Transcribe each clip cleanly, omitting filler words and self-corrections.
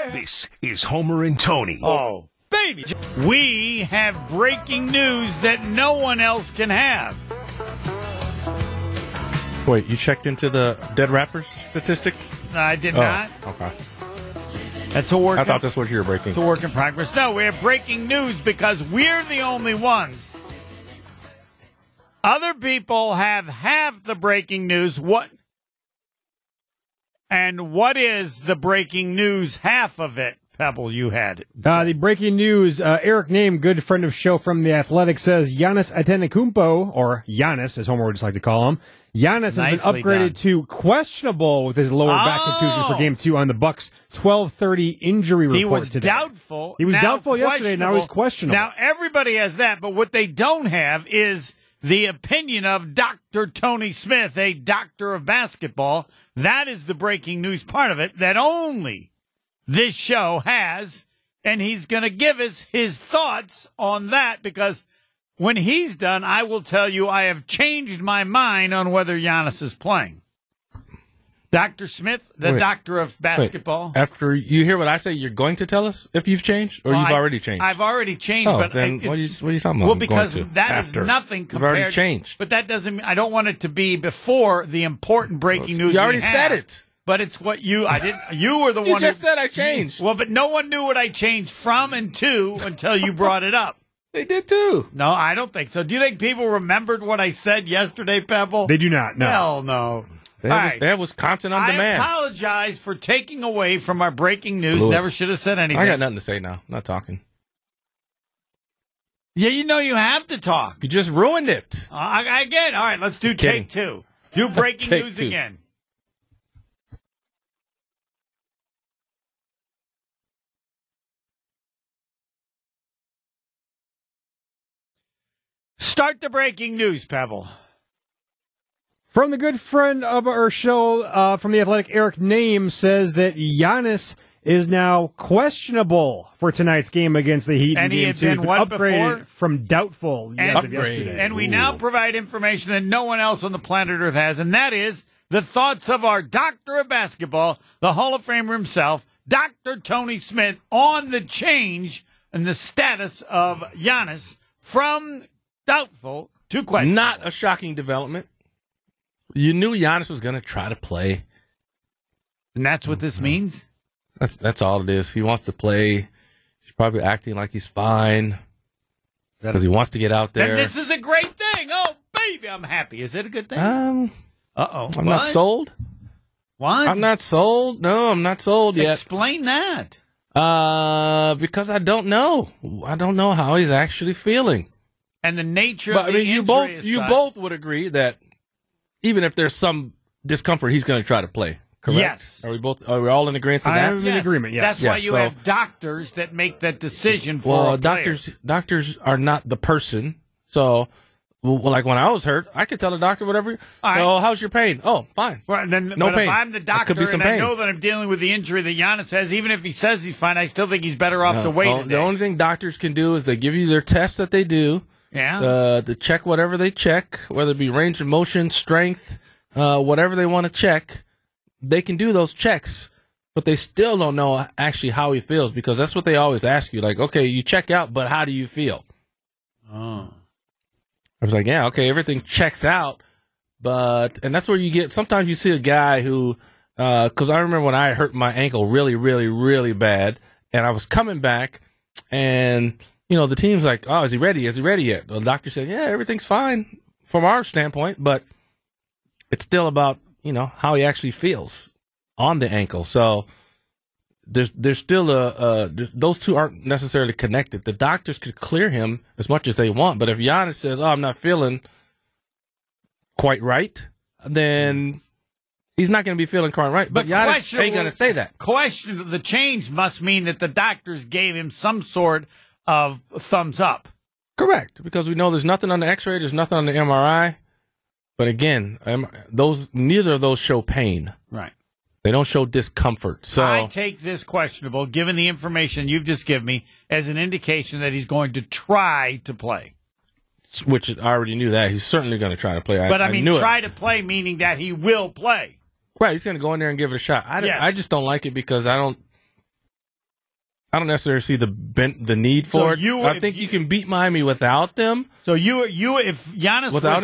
This is Homer and Tony. Oh, baby. We have breaking news that no one else can have. Wait, you checked into the dead rappers statistic? I did not. Okay. That's a work. I thought this was your breaking. It's a work in progress. No, we have breaking news because we're the only ones. Other people have half the breaking news. What is the breaking news half of it? Pebble, you had it. The breaking news, Eric Nehm, good friend of show from The Athletic, says Giannis Antetokounmpo, or Giannis, as Homer would just like to call him, Giannis has been upgraded to questionable with his lower back contusion for Game 2 on the Bucks' 12:30 injury report today. He was doubtful. He was doubtful yesterday, now he's questionable. Now, everybody has that, but what they don't have is the opinion of Dr. Tony Smith, a doctor of basketball. That is the breaking news part of it that only this show has, and he's going to give us his thoughts on that because when he's done, I will tell you I have changed my mind on whether Giannis is playing. Dr. Smith, the doctor of basketball. After you hear what I say, you're going to tell us if you've changed or you've already changed? I've already changed. Oh, but then what are you talking about? Well, because that is nothing compared. You've already changed. But that doesn't mean I don't want it to be before the important breaking news. You already said it. But it's what I didn't. You were the one You just said I changed. Well, but no one knew what I changed from and to until you brought it up. They did too. No, I don't think so. Do you think people remembered what I said yesterday, Pebble? They do not. No. Hell no. They have Wisconsin on demand. I apologize for taking away from our breaking news. Never should have said anything. I got nothing to say now. I'm not talking. Yeah, you have to talk. You just ruined it. Again. All right, let's do take two. Do breaking news again. Start the breaking news, Pebble. From the good friend of our show from The Athletic, Eric Nehm, says that Giannis is now questionable for tonight's game against the Heat. And he had been what upgraded before? From doubtful as of yesterday. And we now provide information that no one else on the planet Earth has, and that is the thoughts of our doctor of basketball, the Hall of Famer himself, Dr. Tony Smith, on the change and the status of Giannis from doubtful to questionable. Not a shocking development. You knew Giannis was going to try to play. And that's what this means? That's all it is. He wants to play. He's probably acting like he's fine because he wants to get out there. Then this is a great thing. Oh, baby, I'm happy. Is it a good thing? Uh-oh. I'm not sold. What? I'm not sold. No, I'm not sold yet. Explain that. Because I don't know. I don't know how he's actually feeling. And the nature of the injury you both would agree that even if there's some discomfort, he's going to try to play. Correct? Yes. Are we all in agreement to that? I'm in agreement, yes. That's why you have doctors that make that decision for a player. Doctors are not the person. So, like when I was hurt, I could tell the doctor whatever. All right. Oh, how's your pain? Oh, fine. Well, then, no but pain. If I'm the doctor and I know that I'm dealing with the injury that Giannis has, even if he says he's fine, I still think he's better off to wait a day. The only thing doctors can do is they give you their tests that they do. Yeah. To check whatever they check, whether it be range of motion, strength, whatever they want to check, they can do those checks, but they still don't know actually how he feels because that's what they always ask you. Like, okay, you check out, but how do you feel? Oh. I was like, yeah, okay, everything checks out, and that's where you get, sometimes you see a guy who, because I remember when I hurt my ankle really, really, really bad, and I was coming back, and the team's like, oh, is he ready? Is he ready yet? The doctor said, yeah, everything's fine from our standpoint, but it's still about, how he actually feels on the ankle. So there's still those two aren't necessarily connected. The doctors could clear him as much as they want, but if Giannis says, oh, I'm not feeling quite right, then he's not going to be feeling quite right. But Giannis ain't going to say that. The change must mean that the doctors gave him some sort of thumbs up. Correct, because we know there's nothing on the X-ray, there's nothing on the MRI. But again, neither of those show pain. Right. They don't show discomfort. So I take this questionable, given the information you've just given me, as an indication that he's going to try to play. Which I already knew that. He's certainly going to try to play. But I mean, try to play meaning that he will play. Right, he's going to go in there and give it a shot. I just don't like it because I don't I don't necessarily see the need for it. I think you can beat Miami without them. So if Giannis was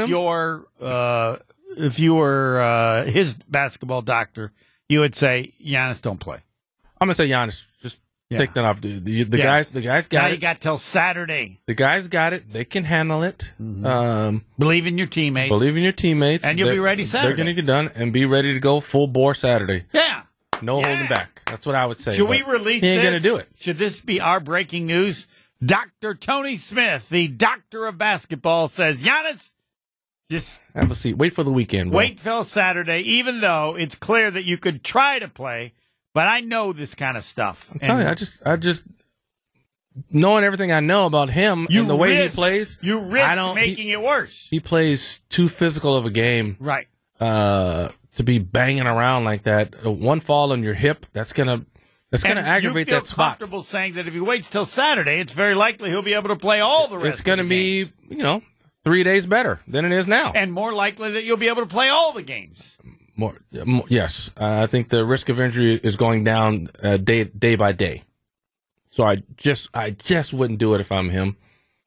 if you were his basketball doctor, you would say Giannis don't play. I'm gonna say Giannis just take that off. The guys got it. Now you got till Saturday. The guys got it. They can handle it. Mm-hmm. Believe in your teammates. And you'll be ready Saturday. They're gonna get done and be ready to go full bore Saturday. Yeah. No holding back. That's what I would say. Should we release this? He ain't going to do it. Should this be our breaking news? Dr. Tony Smith, the doctor of basketball, says, Giannis, just have a seat. Wait for the weekend. Bro. Wait till Saturday, even though it's clear that you could try to play, but I know this kind of stuff. I'm telling you, I just knowing everything I know about him and the way he plays, you risk making it worse. He plays too physical of a game. Right. To be banging around like that, one fall on your hip, that's gonna aggravate that spot. You feel comfortable saying that if he waits till Saturday, it's very likely he'll be able to play all the rest. It's going to be 3 days better than it is now, and more likely that you'll be able to play all the games. Yes, I think the risk of injury is going down day by day. So I just wouldn't do it if I'm him,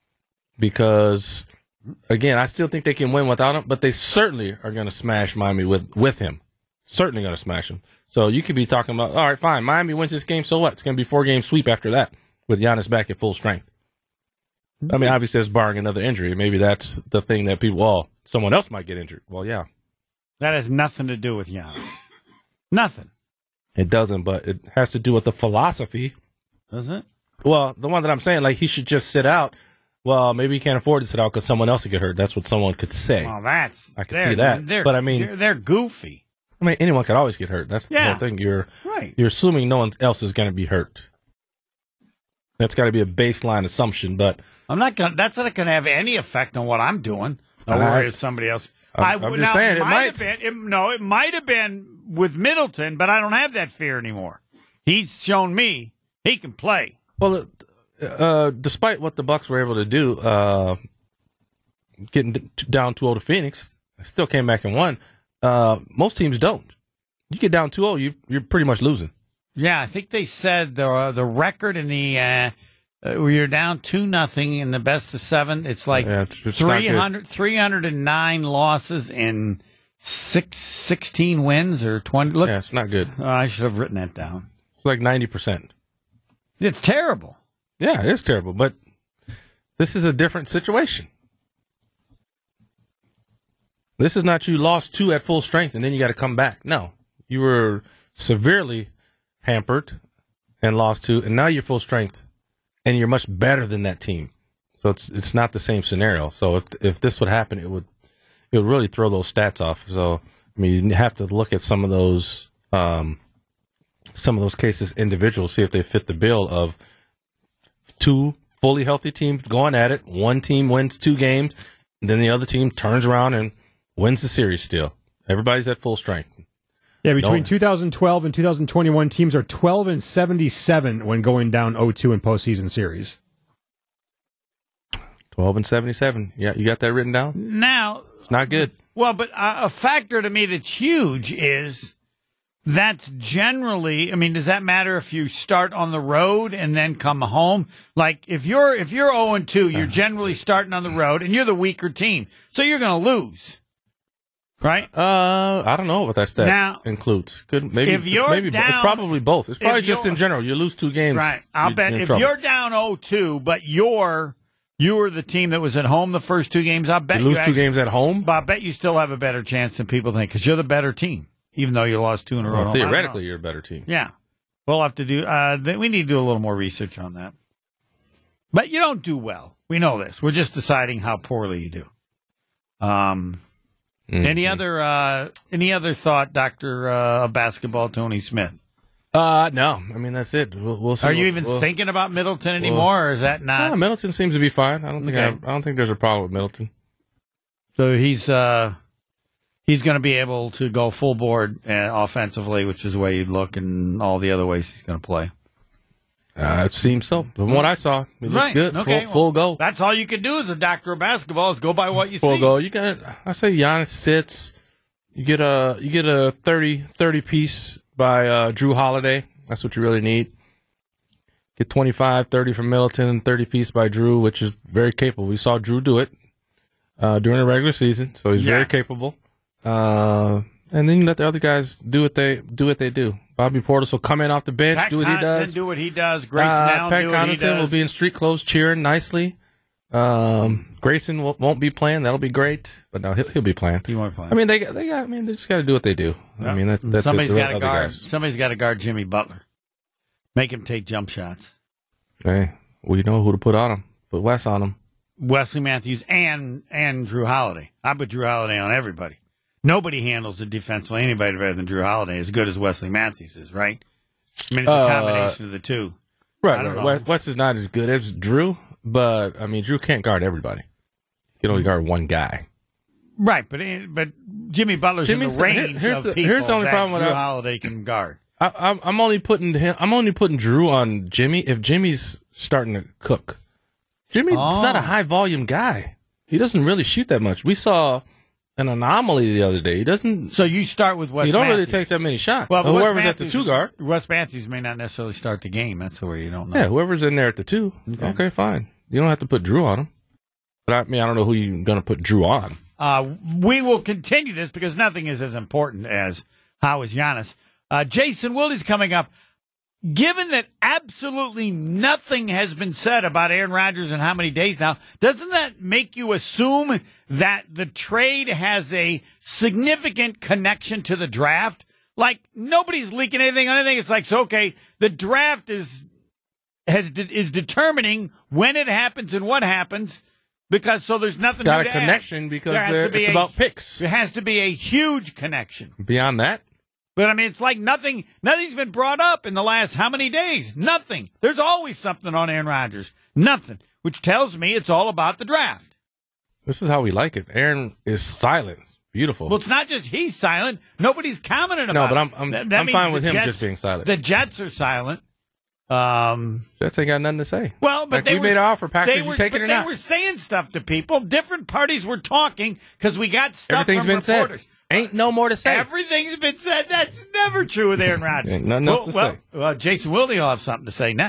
because. Again, I still think they can win without him, but they certainly are going to smash Miami with him. Certainly going to smash him. So you could be talking about, all right, fine, Miami wins this game, so what? It's going to be 4-game sweep after that with Giannis back at full strength. I mean, obviously, that's barring another injury. Maybe that's the thing that someone else might get injured. Well, yeah. That has nothing to do with Giannis. Nothing. It doesn't, but it has to do with the philosophy. Does it? Well, the one that I'm saying, like, he should just sit out. Well, maybe he can't afford to sit out because someone else will get hurt. That's what someone could say. Well, I could see that. But I mean, they're goofy. I mean, anyone could always get hurt. That's the whole thing. You're assuming no one else is going to be hurt. That's got to be a baseline assumption. But that's not going to have any effect on what I'm doing. Or somebody else. I'm just saying it might. It might have been with Middleton, but I don't have that fear anymore. He's shown me he can play. Well. Despite what the Bucks were able to do, getting down 2-0 to Phoenix, still came back and won. Most teams don't. You get down 2-0, you're pretty much losing. Yeah, I think they said the record in the where you're down 2-0 in the best of 7. It's like 309 losses and 16 wins or 20. Look, it's not good. I should have written that down. It's like 90%. It's terrible. Yeah, it is terrible, but this is a different situation. This is not you lost 2 at full strength and then you got to come back. No, you were severely hampered and lost 2, and now you're full strength, and you're much better than that team. So it's not the same scenario. So if this would happen, it would really throw those stats off. So I mean, you have to look at some of those cases individual, see if they fit the bill of 2 fully healthy teams going at it. One team wins 2 games, and then the other team turns around and wins the series still. Everybody's at full strength. Yeah, between 2012 and 2021, teams are 12-77 when going down 0-2 in postseason series. 12-77. Yeah, you got that written down? Now, it's not good. Well, but a factor to me that's huge is that's generally, I mean, does that matter if you start on the road and then come home? Like, if you're 0-2, you're generally starting on the road, and you're the weaker team, so you're going to lose, right? I don't know what that stat now, includes. Maybe if you're it's probably both. It's probably just in general. You lose 2 games, right? I'll bet if you're down 0-2, but you were the team that was at home the first 2 games, I bet you lose 2 games at home. But I bet you still have a better chance than people think because you're the better team. Even though you lost 2 in a row. Well, theoretically, you're a better team. Yeah. We'll have to do, we need to do a little more research on that. But you don't do well. We know this. We're just deciding how poorly you do. Any other thought, Dr. Basketball Tony Smith? No. I mean, that's it. We'll see. Are you even thinking about Middleton anymore, or is that not? No, Middleton seems to be fine. I don't think there's a problem with Middleton. So he's going to be able to go full board offensively, which is the way you'd look, and all the other ways he's going to play. It seems so. From what I saw, it looks good. Okay, full go. That's all you can do as a doctor of basketball is go by what you see. Full go. You got. I say Giannis sits. You get a 30 piece by Drew Holiday. That's what you really need. Get 25, 30 from Middleton, and 30 piece by Drew, which is very capable. We saw Drew do it during the regular season, so he's very capable. And then you let the other guys do what they do. Bobby Portis will come in off the bench, do what he does. Do what he does. Grayson Allen Pat do what he Connaughton does. will be in street clothes cheering nicely. Grayson won't be playing. That'll be great. But no, he'll be playing. He won't play. I mean, they just got to do what they do. Yeah. I mean, that's somebody's got to guard. Somebody's got to guard Jimmy Butler. Make him take jump shots. Hey, we know who to put on him. Put Wes on him. Wesley Matthews and Drew Holiday. I put Drew Holiday on everybody. Nobody handles the defensively anybody better than Drew Holiday, as good as Wesley Matthews is, right? I mean, it's a combination of the two. Right. Wes is not as good as Drew, but I mean, Drew can't guard everybody. He can only guard one guy. Right, but Jimmy Butler's in the range of people here's the only that problem Drew Holiday can guard. I'm only putting Drew on Jimmy if Jimmy's starting to cook. Jimmy's not a high volume guy. He doesn't really shoot that much. We saw an anomaly the other day. He doesn't. So you start with Wes. You don't Matthews. really take that many shots. Well, whoever's at the 2 guard. Wes Matthews may not necessarily start the game. That's where you don't know. Yeah, whoever's in there at the 2. Okay, fine. You don't have to put Drew on him. But I mean, I don't know who you're going to put Drew on. We will continue this because nothing is as important as how is Giannis. Jason Wilde's coming up. Given that absolutely nothing has been said about Aaron Rodgers in how many days now, doesn't that make you assume that the trade has a significant connection to the draft? Like, nobody's leaking anything on anything. It's like, so, okay, the draft is determining when it happens and what happens, because so there's nothing got new a to connection add. because it's about picks. There has to be a huge connection. Beyond that? But, I mean, it's like nothing's been brought up in the last how many days? Nothing. There's always something on Aaron Rodgers. Nothing. Which tells me it's all about the draft. This is how we like it. Aaron is silent. Beautiful. Well, it's not just he's silent. Nobody's commenting about it. No, but I'm fine with him just being silent. The Jets are silent. Jets ain't got nothing to say. Well, but we made an offer. Packers, you take it or not? They were saying stuff to people. Different parties were talking because we got stuff Everything's from been reporters. said. Ain't no more to say. Everything's been said. That's never true with Aaron Rodgers. Ain't nothing else to say. Well, Jason Wilde will have something to say now.